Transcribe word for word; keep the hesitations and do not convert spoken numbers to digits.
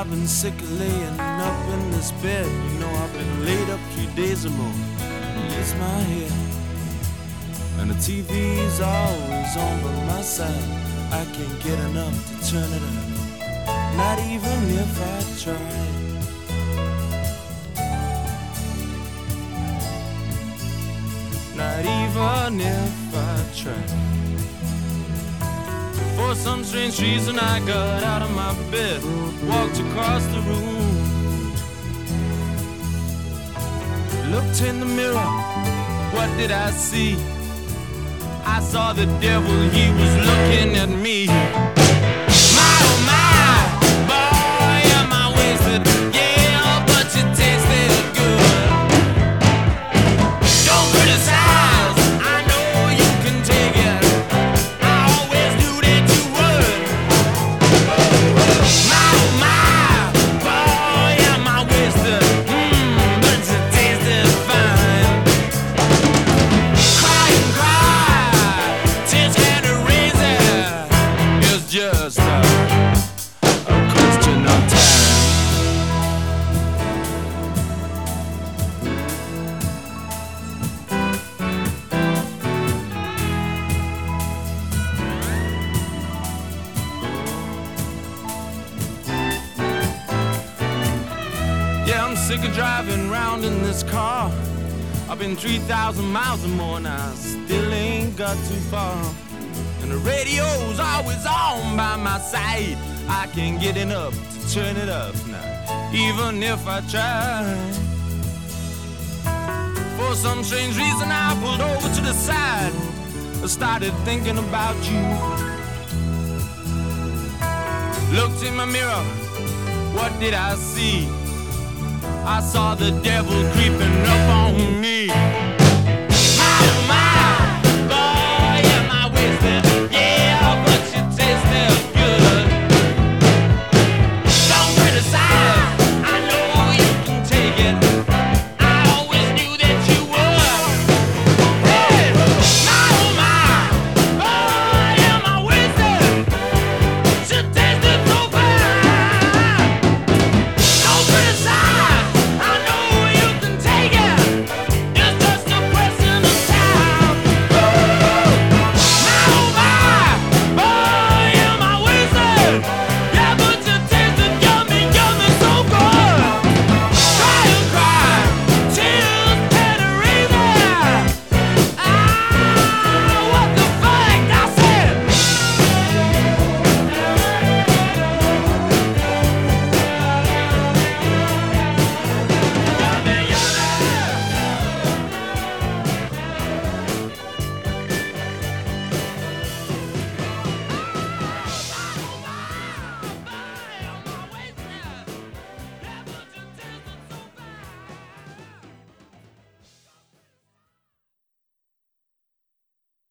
I've been sick of laying up in this bed. You know I've been laid up three days or more. It's my head, and the T V's always on by my side. I can't get enough to turn it up, not even if I tried. Not even if I tried. For some strange reason I got out of my bed, walked across the room, looked in the mirror, what did I see? I saw the devil, he was looking at me. My oh my, boy am I wasted, yeah, but you tasted good. Don't criticize, I know you can take it, I always knew that you would. My oh my, boy am I wasted, mmm, but you tasted fine. Cry and cry, tears can't erase it, it's just a, a question of time. Yeah, I'm sick of driving around in this car. I've been three thousand miles or more now, still ain't got too far. And the radio's always on by my side. I can't get enough to turn it up now, even if I try. For some strange reason I pulled over to the side. I started thinking about you. Looked in my mirror, what did I see? I saw the devil creeping up on me.